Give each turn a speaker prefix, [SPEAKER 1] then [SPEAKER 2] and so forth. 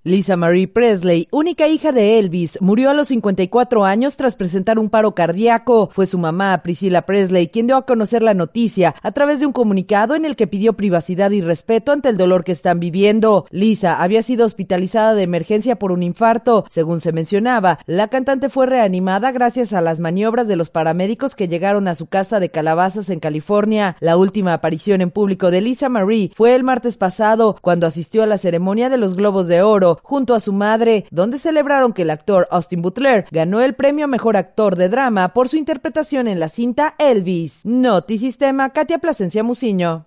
[SPEAKER 1] Lisa Marie Presley, única hija de Elvis, murió a los 54 años tras presentar un paro cardíaco. Fue su mamá, Priscilla Presley, quien dio a conocer la noticia a través de un comunicado en el que pidió privacidad y respeto ante el dolor que están viviendo. Lisa había sido hospitalizada de emergencia por un infarto. Según se mencionaba, la cantante fue reanimada gracias a las maniobras de los paramédicos que llegaron a su casa de Calabazas en California. La última aparición en público de Lisa Marie fue el martes pasado, cuando asistió a la ceremonia de los Globos de Oro junto a su madre, donde celebraron que el actor Austin Butler ganó el premio a Mejor Actor de Drama por su interpretación en la cinta Elvis. Notisistema, Katia Plasencia Muciño.